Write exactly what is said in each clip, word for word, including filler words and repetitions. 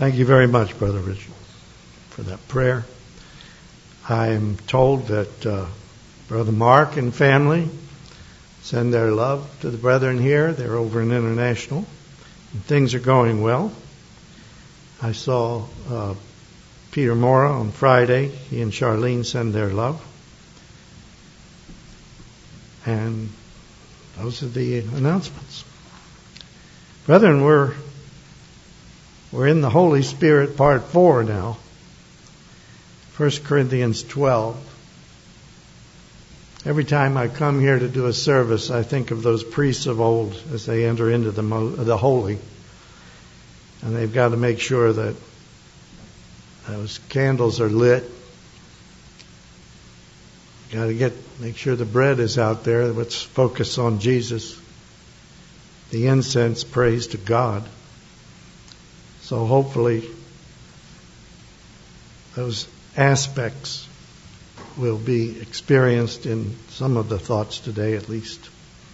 Thank you very much, Brother Richard, for that prayer. I am told that uh, Brother Mark and family send their love to the brethren here. They're over in International, and things are going well. I saw uh, Peter Mora on Friday. He and Charlene send their love. And those are the announcements. Brethren, we're we're in the Holy Spirit part four now. First Corinthians twelve. Every time I come here to do a service, I think of those priests of old as they enter into the mo- the holy. And they've got to make sure that those candles are lit. Got to get make sure the bread is out there. Let's focus on Jesus. The incense, praise to God. So hopefully those aspects will be experienced in some of the thoughts today, at least.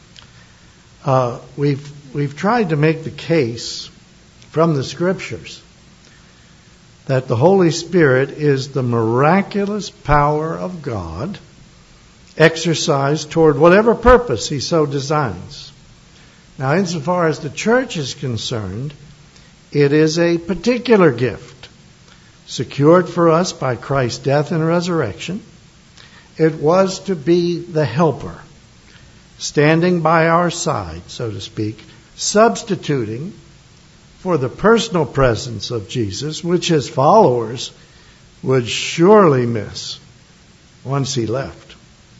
Uh, we've we've tried to make the case from the Scriptures that the Holy Spirit is the miraculous power of God exercised toward whatever purpose He so designs. Now, insofar as the church is concerned, it is a particular gift secured for us by Christ's death and resurrection. It was to be the helper, standing by our side, so to speak, substituting for the personal presence of Jesus, which His followers would surely miss once He left.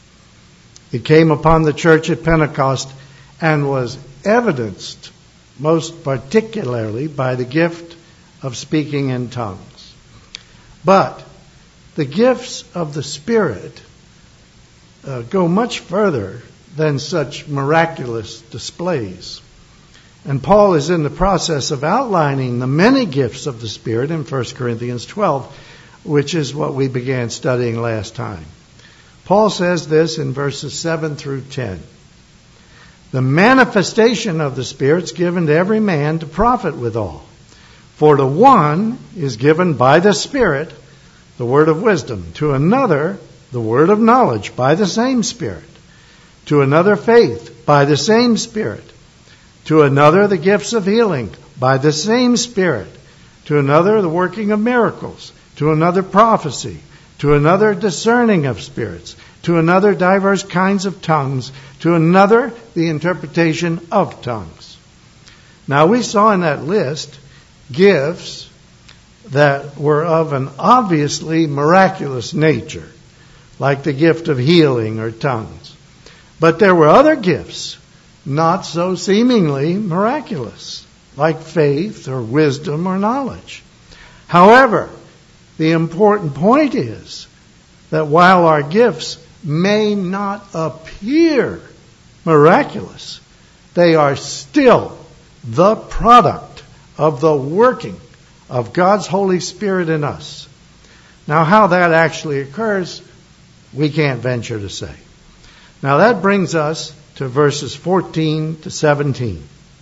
He came upon the church at Pentecost and was evidenced most particularly by the gift of speaking in tongues. But the gifts of the Spirit uh, go much further than such miraculous displays. And Paul is in the process of outlining the many gifts of the Spirit in First Corinthians twelve, which is what we began studying last time. Paul says this in verses seven through ten. The manifestation of the Spirit is given to every man to profit withal. For to one is given by the Spirit the word of wisdom, to another the word of knowledge by the same Spirit, to another faith by the same Spirit, to another the gifts of healing by the same Spirit, to another the working of miracles, to another prophecy, to another discerning of spirits, to another diverse kinds of tongues, to another the interpretation of tongues. Now we saw in that list gifts that were of an obviously miraculous nature, like the gift of healing or tongues. But there were other gifts not so seemingly miraculous, like faith or wisdom or knowledge. However, the important point is that while our gifts may not appear miraculous, they are still the product of the working of God's Holy Spirit in us. Now, how that actually occurs, we can't venture to say. Now, that brings us to verses fourteen to seventeen.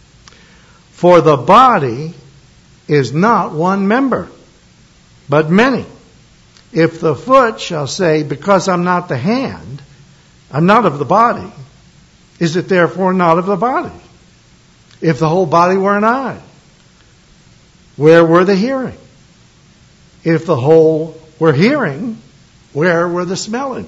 For the body is not one member, but many. If the foot shall say, because I'm not the hand, I'm not of the body, is it therefore not of the body? If the whole body were an eye, where were the hearing? If the whole were hearing, where were the smelling?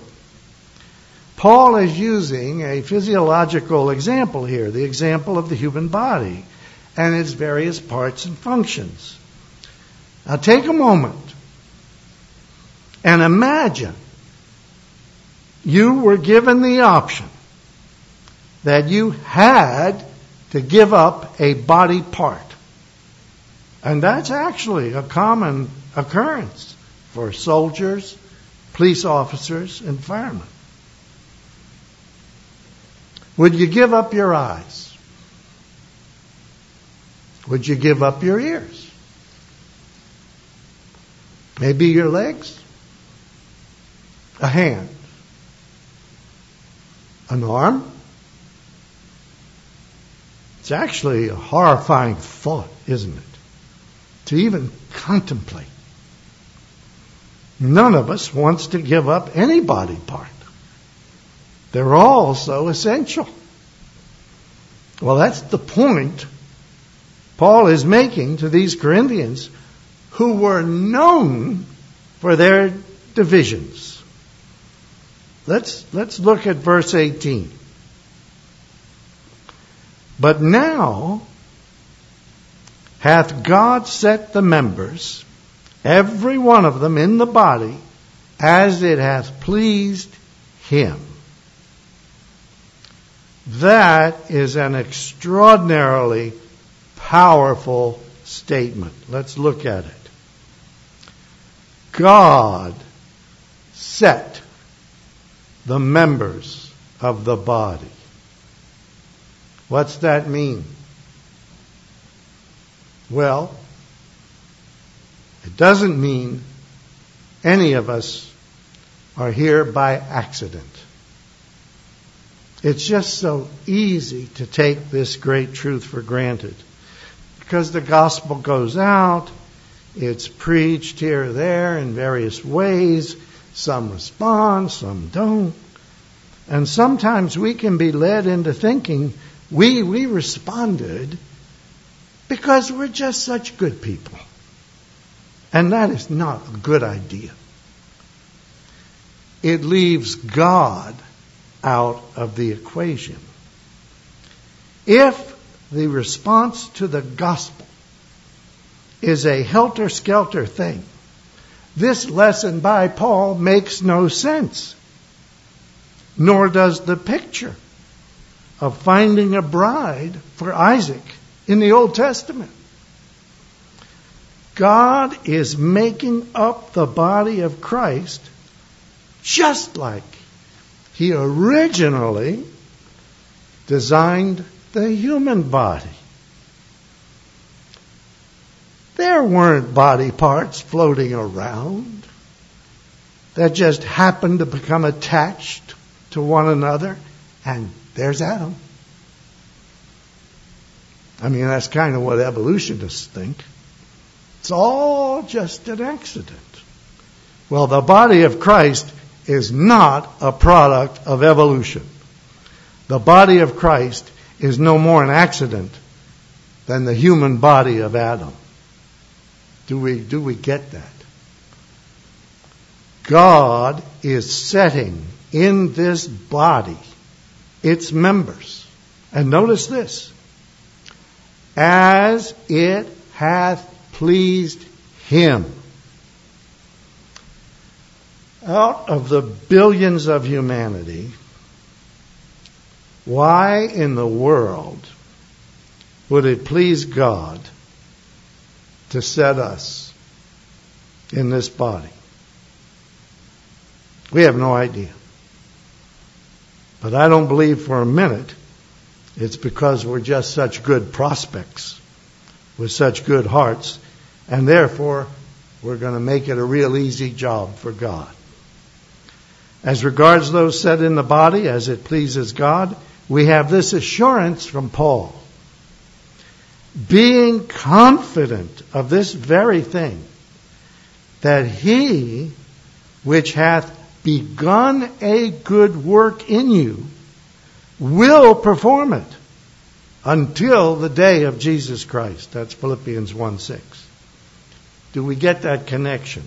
Paul is using a physiological example here, the example of the human body and its various parts and functions. Now take a moment and imagine you were given the option that you had to give up a body part. And that's actually a common occurrence for soldiers, police officers, and firemen. Would you give up your eyes? Would you give up your ears? Maybe your legs? A hand? An arm? It's actually a horrifying thought, isn't it? to even contemplate. None of us wants to give up any body part. They're all so essential. Well, that's the point Paul is making to these Corinthians who were known for their divisions. Let's, let's look at verse eighteen. But now hath God set the members, every one of them in the body, as it hath pleased him. That is an extraordinarily powerful statement. Let's look at it. God set the members of the body. What's that mean? Well, it doesn't mean any of us are here by accident. It's just so easy to take this great truth for granted. Because the gospel goes out, it's preached here or there in various ways. Some respond, some don't. And sometimes we can be led into thinking we, we responded because we're just such good people. And that is not a good idea. It leaves God out of the equation. If the response to the gospel is a helter-skelter thing, this lesson by Paul makes no sense. Nor does the picture of finding a bride for Isaac in the Old Testament. God is making up the body of Christ just like He originally designed the human body. There weren't body parts floating around that just happened to become attached to one another, and there's Adam. I mean, that's kind of what evolutionists think. It's all just an accident. Well, the body of Christ is not a product of evolution. The body of Christ is no more an accident than the human body of Adam. Do we, do we get that? God is setting in this body its members. And notice this. As it hath pleased Him. Out of the billions of humanity, why in the world would it please God to set us in this body? We have no idea. But I don't believe for a minute it's because we're just such good prospects with such good hearts, and therefore we're going to make it a real easy job for God. As regards those set in the body, as it pleases God, we have this assurance from Paul. Being confident of this very thing, that He which hath begun a good work in you will perform it until the day of Jesus Christ. That's Philippians one six. Do we get that connection?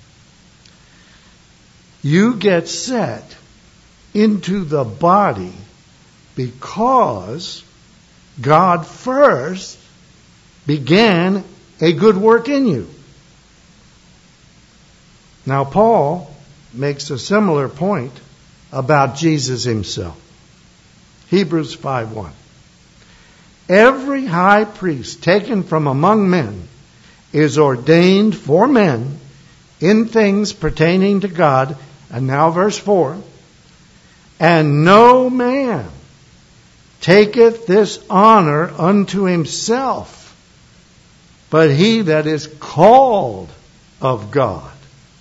You get set into the body because God first began a good work in you. Now, Paul makes a similar point about Jesus Himself. Hebrews five one. Every high priest taken from among men is ordained for men in things pertaining to God. And now verse four. And no man taketh this honor unto himself, but he that is called of God.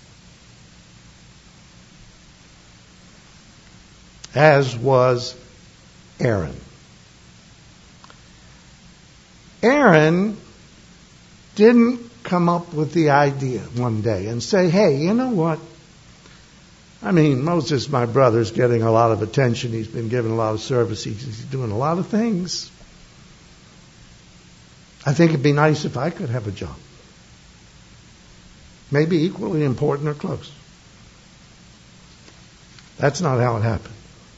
As was Aaron. Aaron didn't come up with the idea one day and say, hey, you know what? I mean, Moses, my brother, is getting a lot of attention. He's been given a lot of service. He's, he's doing a lot of things. I think it'd be nice if I could have a job. Maybe equally important or close. That's not how it happened.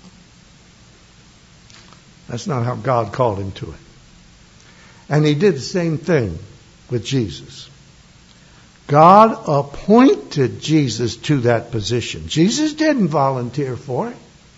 That's not how God called him to it. And he did the same thing with Jesus. God appointed Jesus to that position. Jesus didn't volunteer for it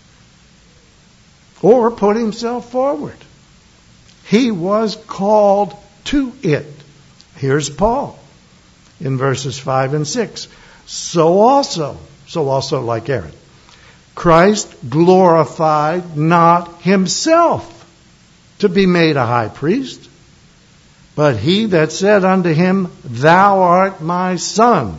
or put himself forward. He was called to it. Here's Paul in verses five and six. So also, so also like Aaron, Christ glorified not himself to be made a high priest, but he that said unto him, Thou art my son.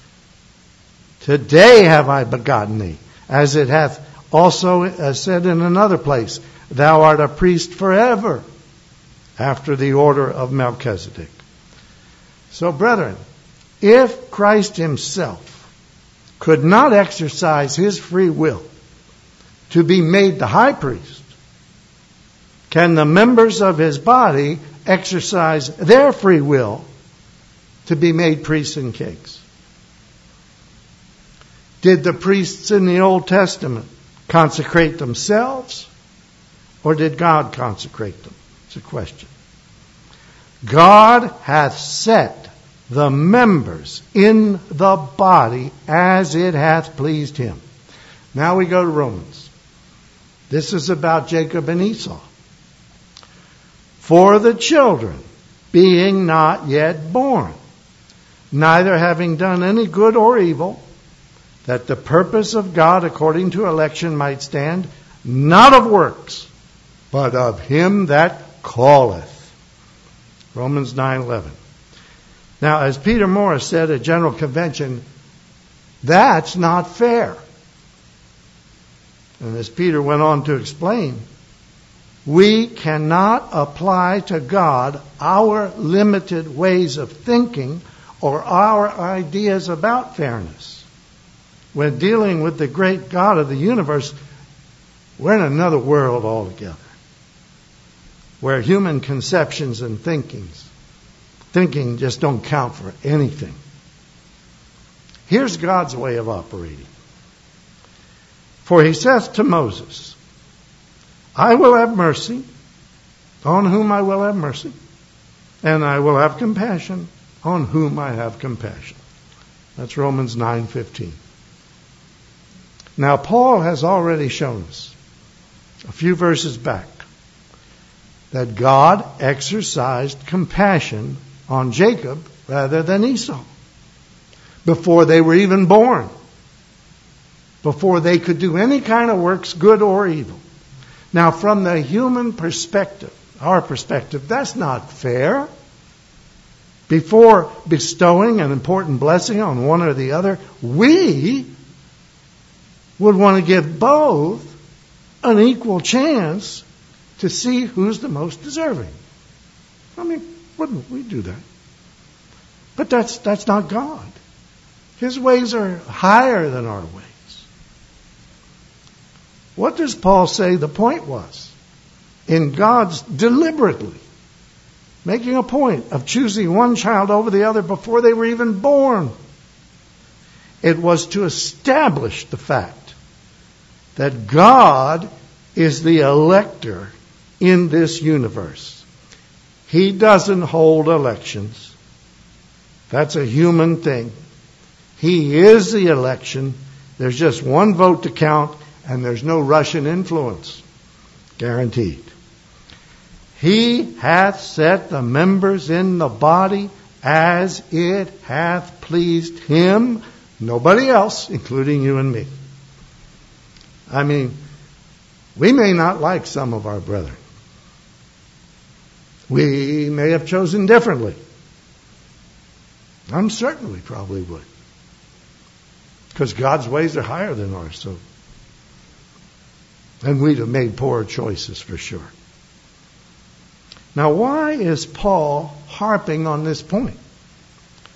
Today have I begotten thee. As it hath also said in another place, Thou art a priest forever, after the order of Melchizedek. So, brethren, if Christ himself could not exercise his free will to be made the high priest, can the members of his body exercise their free will to be made priests and kings? Did the priests in the Old Testament consecrate themselves, or did God consecrate them? It's a question. God hath set the members in the body as it hath pleased him. Now we go to Romans. This is about Jacob and Esau. For the children, being not yet born, neither having done any good or evil, that the purpose of God according to election might stand, not of works, but of him that calleth. Romans nine eleven. Now, as Peter Morris said at General Convention, that's not fair. And as Peter went on to explain, we cannot apply to God our limited ways of thinking or our ideas about fairness. When dealing with the great God of the universe, we're in another world altogether, where human conceptions and thinkings, thinking just don't count for anything. Here's God's way of operating. For he saith to Moses, I will have mercy on whom I will have mercy, and I will have compassion on whom I have compassion. That's Romans nine fifteen. Now, Paul has already shown us a few verses back that God exercised compassion on Jacob rather than Esau before they were even born, before they could do any kind of works, good or evil. Now, from the human perspective, our perspective, that's not fair. Before bestowing an important blessing on one or the other, we would want to give both an equal chance to see who's the most deserving. I mean, wouldn't we do that? But that's that's not God. His ways are higher than our ways. What does Paul say the point was? In God's deliberately making a point of choosing one child over the other before they were even born, it was to establish the fact that God is the elector in this universe. He doesn't hold elections. That's a human thing. He is the election. There's just one vote to count, and there's no Russian influence. Guaranteed. He hath set the members in the body as it hath pleased him. Nobody else, including you and me. I mean, we may not like some of our brethren. We may have chosen differently. I'm certain we probably would. Because God's ways are higher than ours. So, and we'd have made poor choices for sure. Now, why is Paul harping on this point?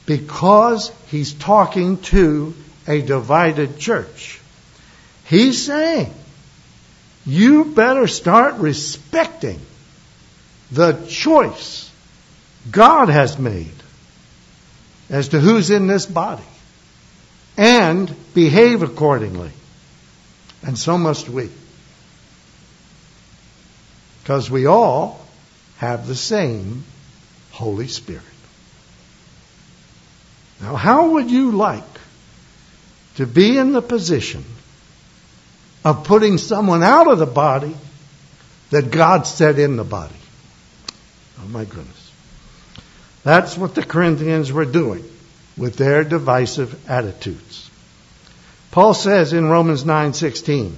because he's talking to a divided church. He's saying, you better start respecting the choice God has made as to who's in this body and behave accordingly. And so must we. Because we all have the same Holy Spirit. Now, how would you like to be in the position of putting someone out of the body that God set in the body? Oh my goodness. That's what the Corinthians were doing with their divisive attitudes. Paul says in Romans nine sixteen,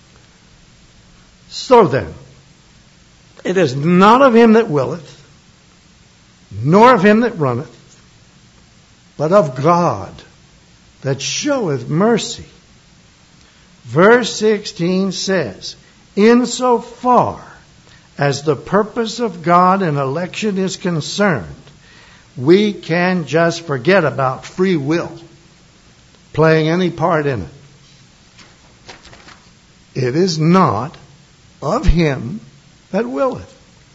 so then, it is not of him that willeth, nor of him that runneth, but of God that showeth mercy. Verse sixteen says, insofar as the purpose of God in election is concerned, we can just forget about free will playing any part in it. It is not of him that willeth.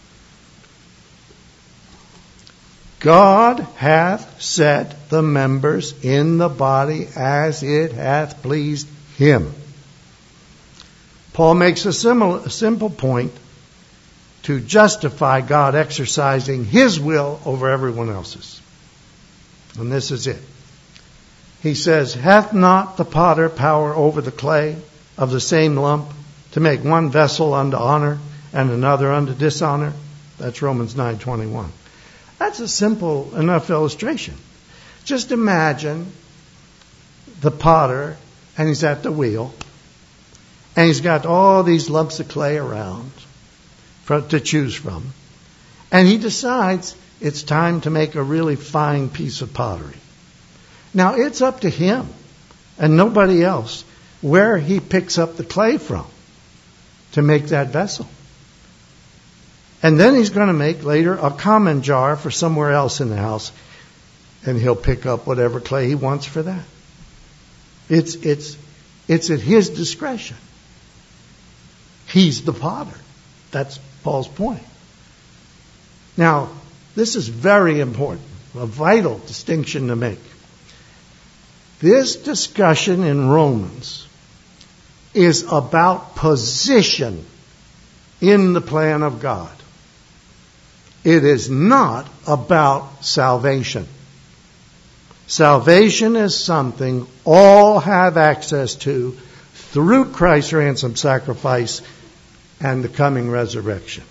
God hath set the members in the body as it hath pleased him. Paul makes a, similar, a simple point to justify God exercising his will over everyone else's. And this is it. He says, hath not the potter power over the clay of the same lump to make one vessel unto honor and another unto dishonor? That's Romans nine twenty-one. That's a simple enough illustration. Just imagine the potter, and he's at the wheel, and he's got all these lumps of clay around for, to choose from. And he decides it's time to make a really fine piece of pottery. Now, it's up to him and nobody else where he picks up the clay from to make that vessel. And then he's going to make later a common jar for somewhere else in the house, and he'll pick up whatever clay he wants for that. It's, it's, it's at his discretion. He's the potter. That's Paul's point. Now, this is very important, a vital distinction to make. This discussion in Romans is about position in the plan of God. It is not about salvation. Salvation is something all have access to through Christ's ransom sacrifice and the coming resurrection.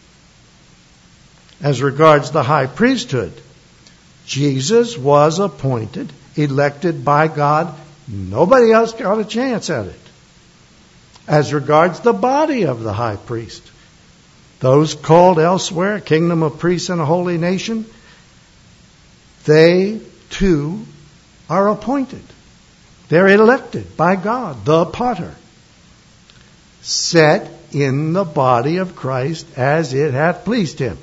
As regards the high priesthood, Jesus was appointed, elected by God. Nobody else got a chance at it. As regards the body of the high priest, those called elsewhere, a kingdom of priests and a holy nation, they too are appointed. They're elected by God, the potter, set in the body of Christ as it hath pleased him.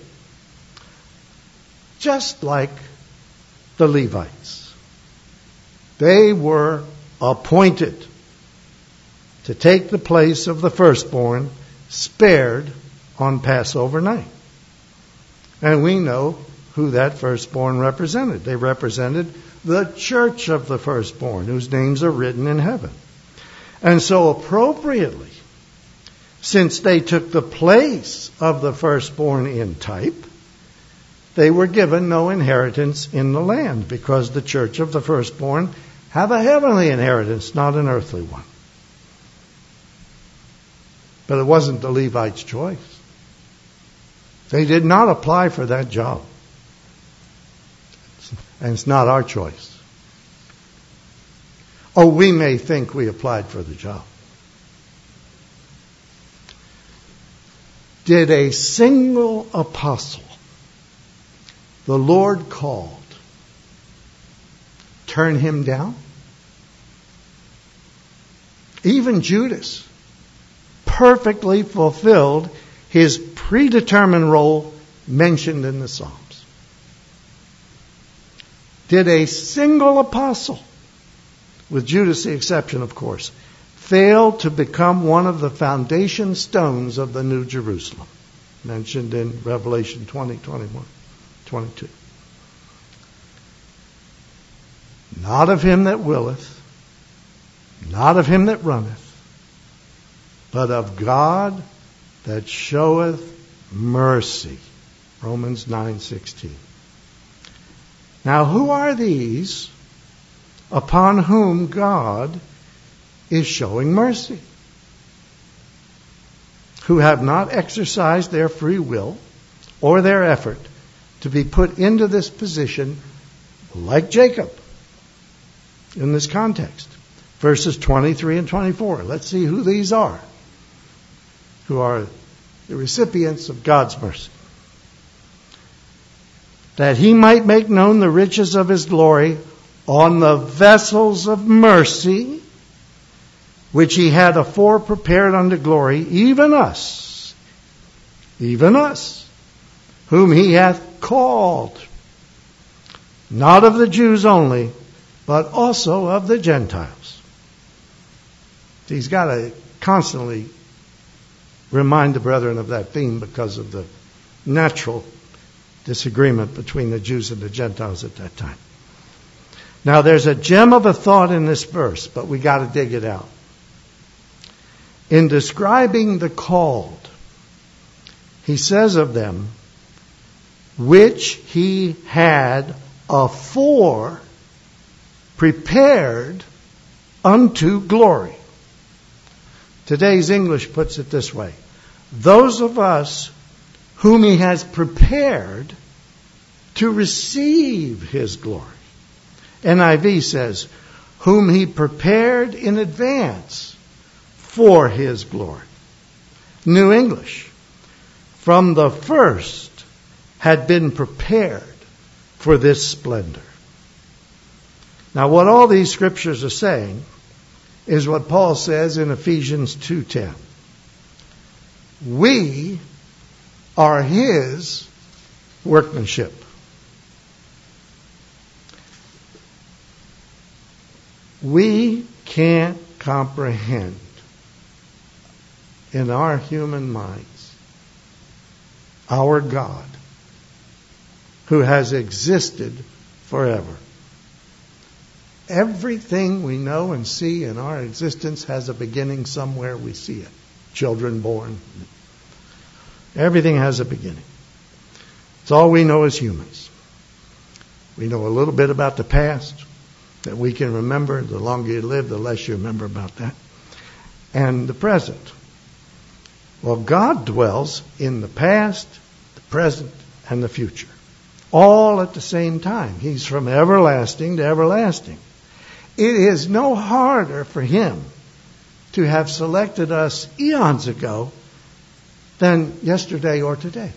Just like the Levites. They were appointed to take the place of the firstborn spared on Passover night. And we know who that firstborn represented. They represented the church of the firstborn, whose names are written in heaven. And so appropriately, since they took the place of the firstborn in type, they were given no inheritance in the land, because the church of the firstborn have a heavenly inheritance, not an earthly one. But it wasn't the Levites' choice. They did not apply for that job. And it's not our choice. Oh, we may think we applied for the job. Did a single apostle the Lord called turn him down? Even Judas perfectly fulfilled his predetermined role mentioned in the Psalms. did a single apostle, with Judas the exception, of course, fail to become one of the foundation stones of the New Jerusalem, mentioned in Revelation twenty, twenty-one, twenty-two. Not of him that willeth, not of him that runneth, but of God that showeth mercy. Romans nine sixteen. Now, who are these upon whom God is showing mercy? Who have not exercised their free will or their effort to be put into this position like Jacob in this context. Verses twenty-three and twenty-four. Let's see who these are, who are the recipients of God's mercy. That he might make known the riches of his glory on the vessels of mercy, which he had afore prepared unto glory, even us, even us, whom he hath called, not of the Jews only, but also of the Gentiles. He's got to constantly remind the brethren of that theme because of the natural disagreement between the Jews and the Gentiles at that time. Now, there's a gem of a thought in this verse, but we got to dig it out. In describing the called, he says of them, which he had afore prepared unto glory. Today's English puts it this way: those of us whom he has prepared to receive his glory. N I V says, whom he prepared in advance for his glory. New English, from the first had been prepared for this splendor. Now, what all these scriptures are saying is what Paul says in Ephesians two ten. We are his workmanship. We can't comprehend in our human minds our God who has existed forever. Everything we know and see in our existence has a beginning somewhere. We see it. Children born. Everything has a beginning. It's all we know as humans. We know a little bit about the past that we can remember. The longer you live, the less you remember about that. And the present. Well, God dwells in the past, the present, and the future. All at the same time. He's from everlasting to everlasting. It is no harder for him to have selected us eons ago than yesterday or today.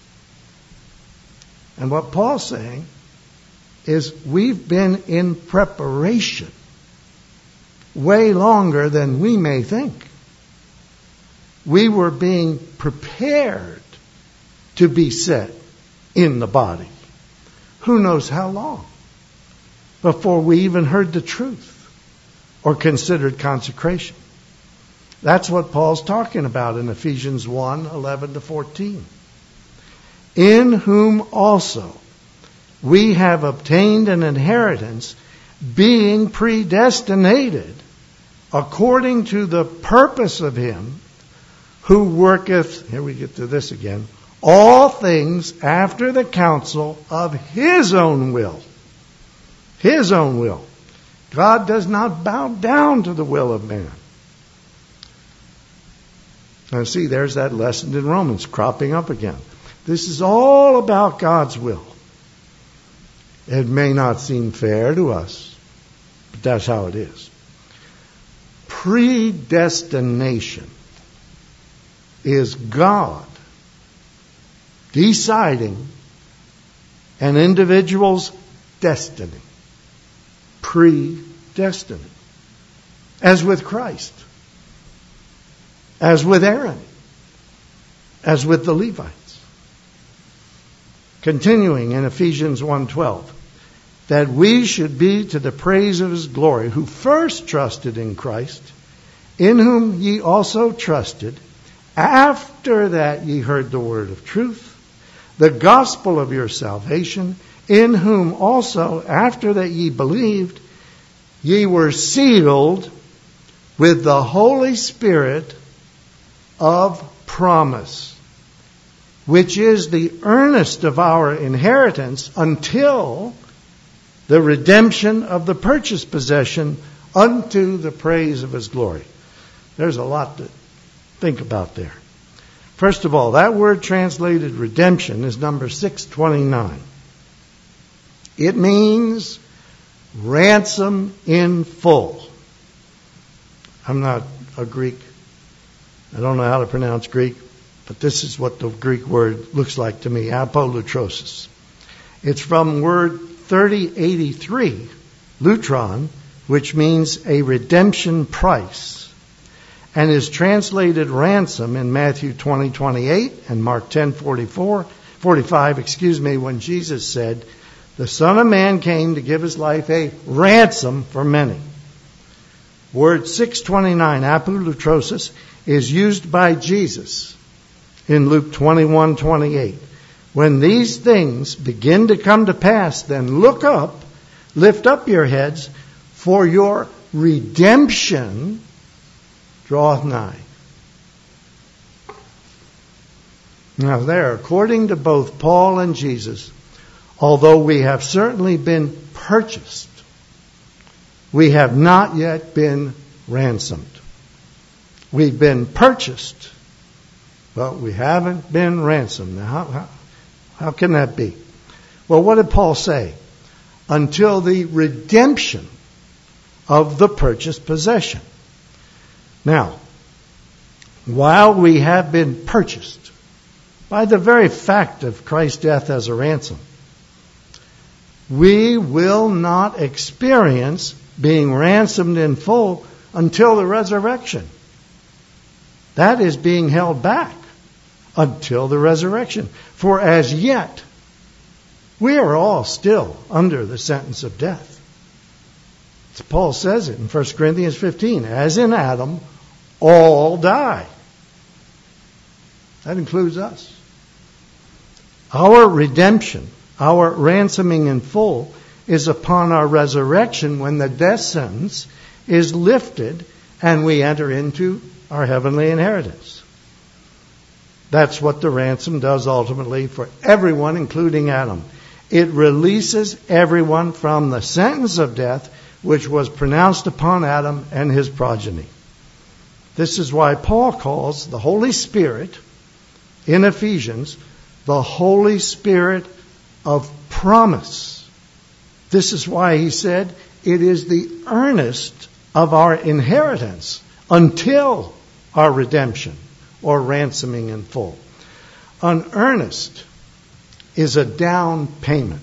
And what Paul's saying is we've been in preparation way longer than we may think. We were being prepared to be set in the body. Who knows how long before we even heard the truth or considered consecration. That's what Paul's talking about in Ephesians one, eleven to fourteen. In whom also we have obtained an inheritance, being predestinated according to the purpose of him who worketh, here we get to this again, all things after the counsel of his own will. His own will. God does not bow down to the will of man. Now see, there's that lesson in Romans cropping up again. This is all about God's will. It may not seem fair to us, but that's how it is. Predestination is God deciding an individual's destiny. Predestined. As with Christ. As with Aaron. As with the Levites. Continuing in Ephesians one twelve. that we should be to the praise of his glory, who first trusted in Christ, in whom ye also trusted, after that ye heard the word of truth, the gospel of your salvation, in whom also, after that ye believed, ye were sealed with the Holy Spirit of promise, which is the earnest of our inheritance until the redemption of the purchased possession unto the praise of his glory. There's a lot to think about there. First of all, that word translated redemption is number six twenty-nine. It means ransom in full. I'm not a Greek. I don't know how to pronounce Greek, but this is what the Greek word looks like to me, apolutrosis. It's from word thirty eighty-three, lutron, which means a redemption price, and is translated ransom in Matthew twenty twenty-eight and Mark ten forty-four, forty-five, excuse me, when Jesus said, the Son of Man came to give his life a ransom for many. Word six twenty-nine, apolutrosis, is used by Jesus in Luke twenty-one twenty-eight. When these things begin to come to pass, then look up, lift up your heads, for your redemption draweth nigh. Now there, according to both Paul and Jesus, although we have certainly been purchased, we have not yet been ransomed. We've been purchased, but we haven't been ransomed. Now, how, how, how can that be? Well, what did Paul say? Until the redemption of the purchased possession. Now, while we have been purchased by the very fact of Christ's death as a ransom, we will not experience being ransomed in full until the resurrection. That is being held back until the resurrection. For as yet, we are all still under the sentence of death. As Paul says it in First Corinthians fifteen, as in Adam, all die. That includes us. Our redemption, our ransoming in full, is upon our resurrection when the death sentence is lifted and we enter into our heavenly inheritance. That's what the ransom does ultimately for everyone, including Adam. It releases everyone from the sentence of death which was pronounced upon Adam and his progeny. This is why Paul calls the Holy Spirit in Ephesians the Holy Spirit of promise. This is why he said it is the earnest of our inheritance until our redemption or ransoming in full. An earnest is a down payment,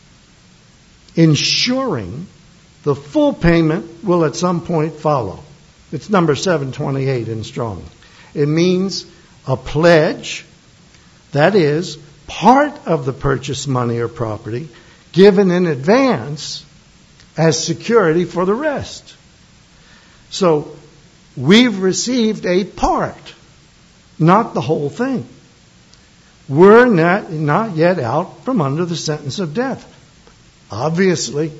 ensuring the full payment will at some point follow. It's number seven twenty-eight in Strong. It means a pledge, that is, part of the purchase money or property given in advance as security for the rest. So we've received a part, not the whole thing. We're not, not yet out from under the sentence of death. Obviously.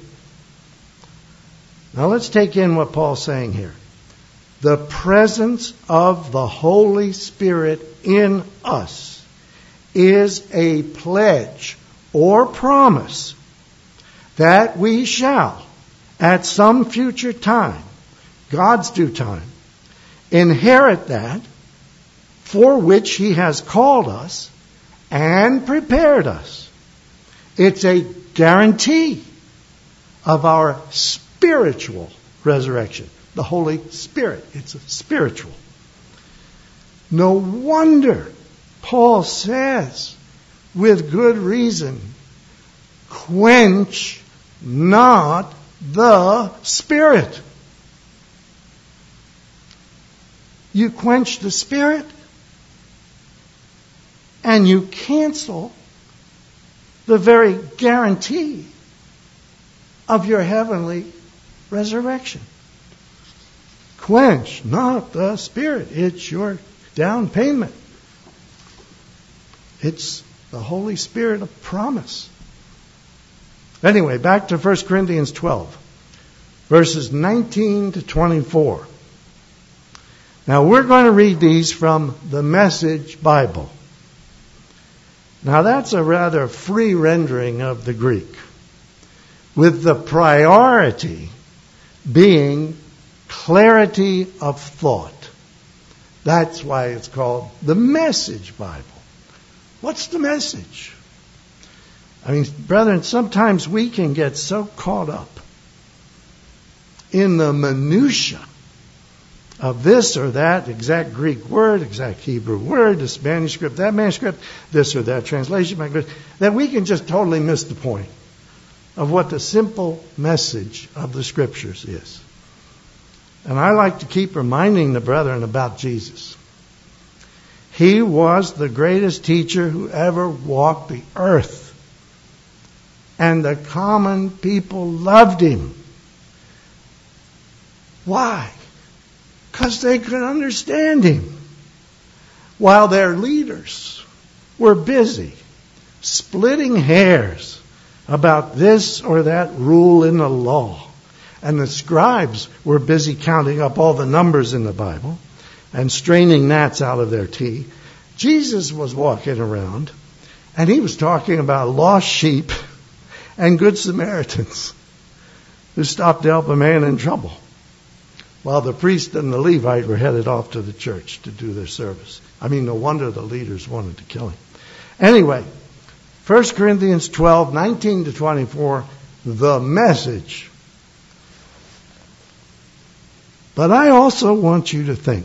Now let's take in what Paul's saying here. The presence of the Holy Spirit in us is a pledge or promise that we shall, at some future time, God's due time, inherit that for which He has called us and prepared us. It's a guarantee of our spiritual resurrection. The Holy Spirit. It's spiritual. No wonder Paul says, with good reason, quench not the Spirit. You quench the Spirit and you cancel the very guarantee of your heavenly resurrection. Quench not the Spirit. It's your down payment. It's the Holy Spirit of promise. Anyway, back to First Corinthians twelve, verses nineteen to twenty-four. Now, we're going to read these from the Message Bible. Now, that's a rather free rendering of the Greek, with the priority being clarity of thought. That's why it's called the Message Bible. What's the message? I mean, brethren, sometimes we can get so caught up in the minutia of this or that exact Greek word, exact Hebrew word, this manuscript, that manuscript, this or that translation, that we can just totally miss the point of what the simple message of the Scriptures is. And I like to keep reminding the brethren about Jesus. He was the greatest teacher who ever walked the earth. And the common people loved him. Why? Because they could understand him. While their leaders were busy splitting hairs about this or that rule in the law. And the scribes were busy counting up all the numbers in the Bible and straining gnats out of their tea. Jesus was walking around and he was talking about lost sheep and good Samaritans who stopped to help a man in trouble, while the priest and the Levite were headed off to the church to do their service. I mean, no wonder the leaders wanted to kill him. Anyway, First Corinthians twelve, nineteen to twenty-four, the message. But I also want you to think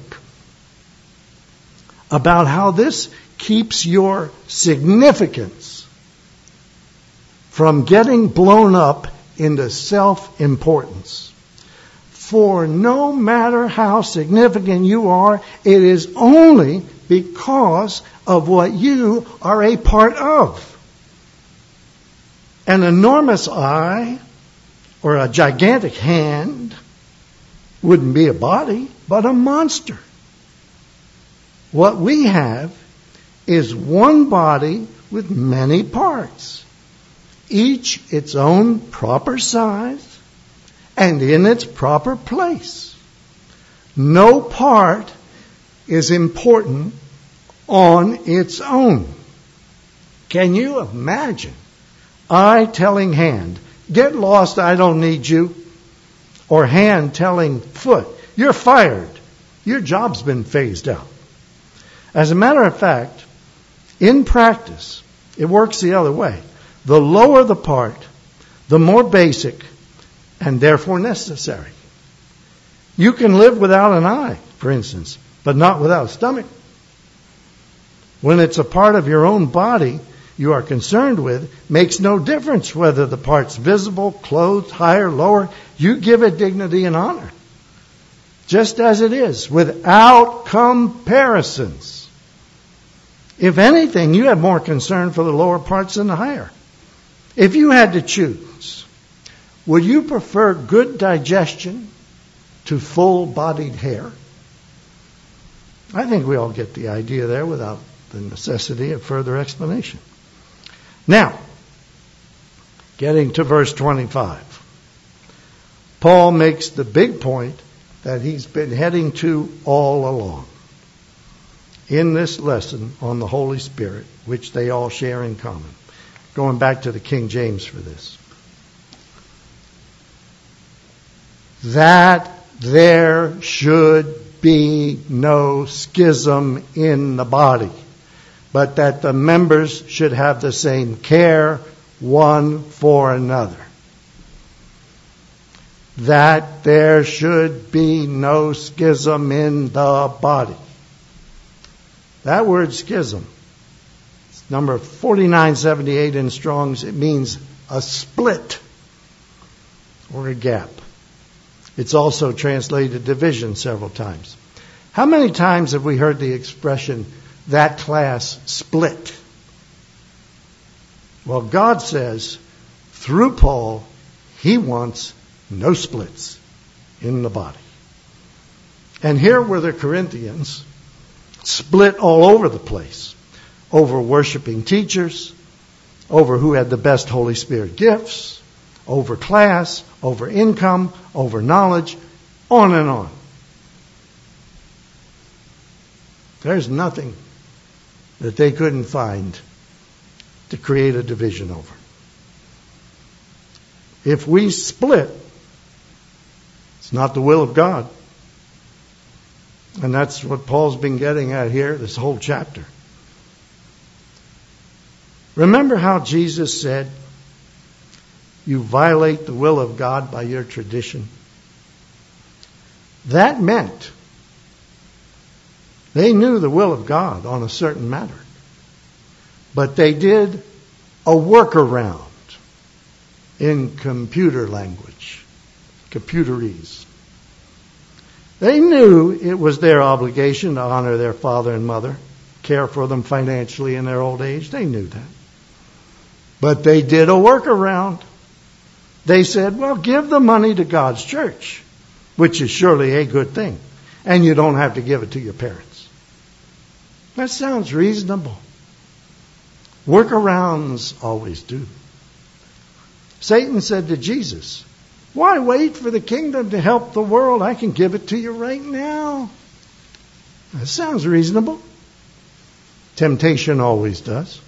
about how this keeps your significance from getting blown up into self-importance. For no matter how significant you are, it is only because of what you are a part of. An enormous eye or a gigantic hand wouldn't be a body, but a monster. What we have is one body with many parts, each its own proper size and in its proper place. No part is important on its own. Can you imagine eye telling hand, get lost, I don't need you? Or hand telling foot, you're fired, your job's been phased out. As a matter of fact, in practice, it works the other way. The lower the part, the more basic and therefore necessary. You can live without an eye, for instance, but not without a stomach. When it's a part of your own body you are concerned with, makes no difference whether the part's visible, clothed, higher, lower. You give it dignity and honor, just as it is, without comparisons. If anything, you have more concern for the lower parts than the higher. If you had to choose, would you prefer good digestion to full-bodied hair? I think we all get the idea there without the necessity of further explanation. Now, getting to verse twenty-five. Paul makes the big point that he's been heading to all along in this lesson on the Holy Spirit, which they all share in common. Going back to the King James for this. That there should be no schism in the body, but that the members should have the same care one for another. That there should be no schism in the body. That word schism, it's number forty-nine seventy-eight in Strong's, it means a split or a gap. It's also translated division several times. How many times have we heard the expression, that class split? Well, God says, through Paul, He wants no splits in the body. And here were the Corinthians split all over the place, over worshiping teachers, over who had the best Holy Spirit gifts, over class, over income, over knowledge, on and on. There's nothing that they couldn't find to create a division over. If we split, it's not the will of God. And that's what Paul's been getting at here, this whole chapter. Remember how Jesus said, you violate the will of God by your tradition? That meant they knew the will of God on a certain matter. But they did a workaround in computer language, computerese. They knew it was their obligation to honor their father and mother, care for them financially in their old age. They knew that. But they did a workaround. They said, well, give the money to God's church, which is surely a good thing. And you don't have to give it to your parents. That sounds reasonable. Workarounds always do. Satan said to Jesus, why wait for the kingdom to help the world? I can give it to you right now. That sounds reasonable. Temptation always does.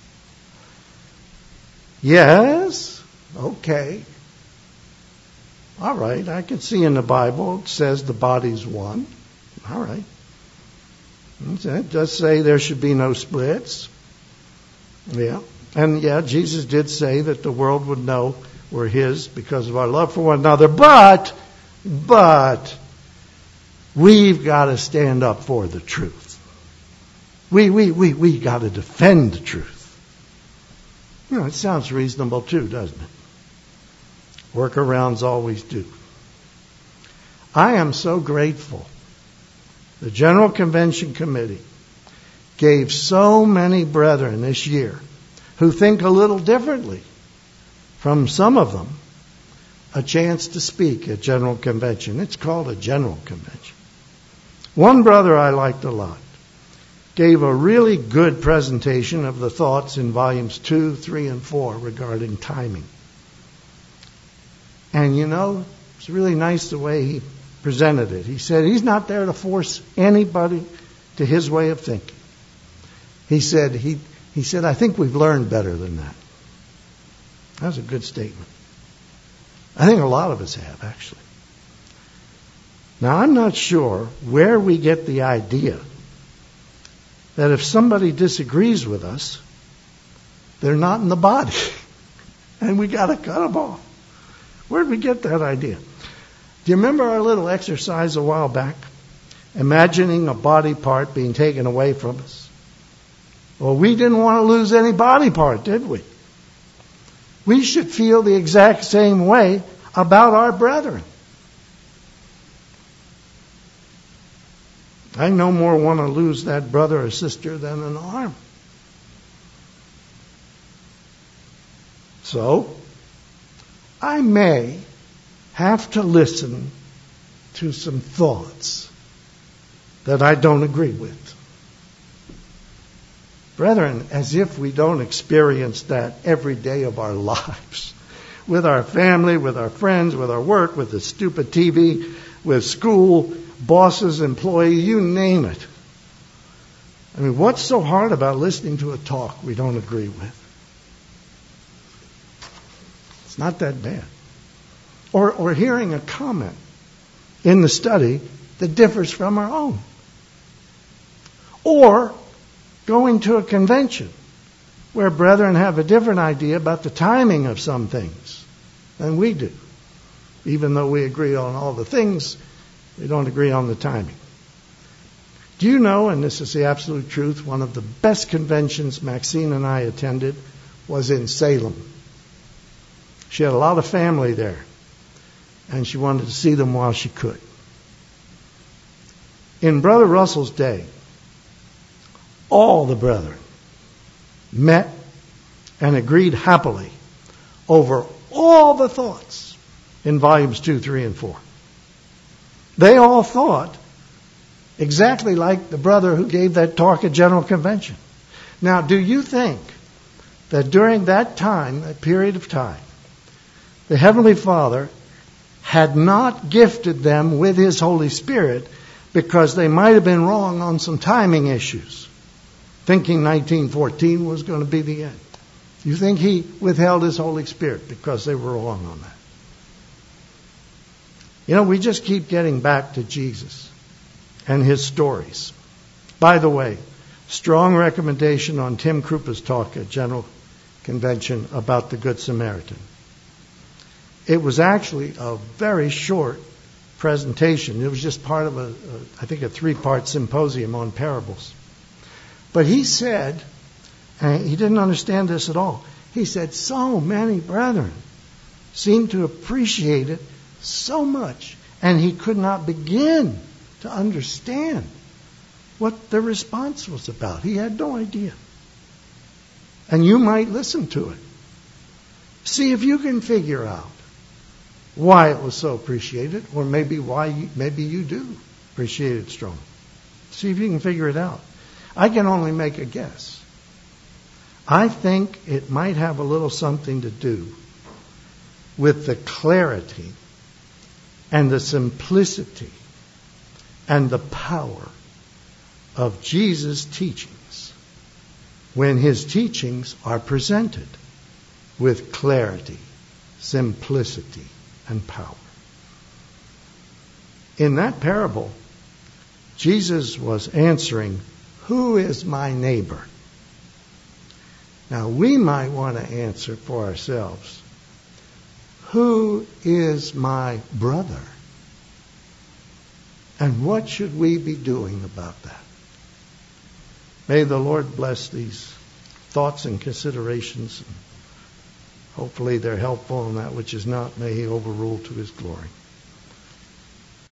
Yes, okay. All right, I can see in the Bible it says the body's one. All right. It does say there should be no splits. Yeah. And yeah, Jesus did say that the world would know we're His because of our love for one another. But, but, we've got to stand up for the truth. We, we, we, we got to defend the truth. You know, it sounds reasonable too, doesn't it? Workarounds always do. I am so grateful. The General Convention Committee gave so many brethren this year who think a little differently from some of them a chance to speak at General Convention. It's called a General Convention. One brother I liked a lot gave a really good presentation of the thoughts in volumes two, three, and four regarding timing. And you know, it's really nice the way he presented it. He said he's not there to force anybody to his way of thinking. He said, he, he said, I think we've learned better than that. That was a good statement. I think a lot of us have, actually. Now, I'm not sure where we get the idea that if somebody disagrees with us, they're not in the body. And we got to cut them off. Where'd we get that idea? Do you remember our little exercise a while back? Imagining a body part being taken away from us. Well, we didn't want to lose any body part, did we? We should feel the exact same way about our brethren. I no more want to lose that brother or sister than an arm. So, I may have to listen to some thoughts that I don't agree with. Brethren, as if we don't experience that every day of our lives. With our family, with our friends, with our work, with the stupid T V, with school, bosses, employees, you name it. I mean, what's so hard about listening to a talk we don't agree with? It's not that bad. Or, or hearing a comment in the study that differs from our own. Or going to a convention where brethren have a different idea about the timing of some things than we do. Even though we agree on all the things, we don't agree on the timing. Do you know, and this is the absolute truth, one of the best conventions Maxine and I attended was in Salem. She had a lot of family there, and she wanted to see them while she could. In Brother Russell's day, all the brethren met and agreed happily over all the thoughts in volumes two, three, and four. They all thought exactly like the brother who gave that talk at General Convention. Now, do you think that during that time, that period of time, the Heavenly Father had not gifted them with His Holy Spirit because they might have been wrong on some timing issues, thinking nineteen fourteen was going to be the end? You think He withheld His Holy Spirit because they were wrong on that? You know, we just keep getting back to Jesus and His stories. By the way, strong recommendation on Tim Krupa's talk at General Convention about the Good Samaritan. It was actually a very short presentation. It was just part of a, a I think, a three-part symposium on parables. But he said, and he didn't understand this at all, he said, so many brethren seemed to appreciate it so much, and he could not begin to understand what the response was about. He had no idea. And you might listen to it. See if you can figure out why it was so appreciated, or maybe why you, maybe you do appreciate it strong. See if you can figure it out. I can only make a guess. I think it might have a little something to do with the clarity and the simplicity and the power of Jesus' teachings when His teachings are presented with clarity, simplicity, and power. In that parable, Jesus was answering, who is my neighbor? Now, we might want to answer for ourselves, who is my brother? And what should we be doing about that? May the Lord bless these thoughts and considerations. Hopefully they're helpful, and that which is not, may He overrule to His glory.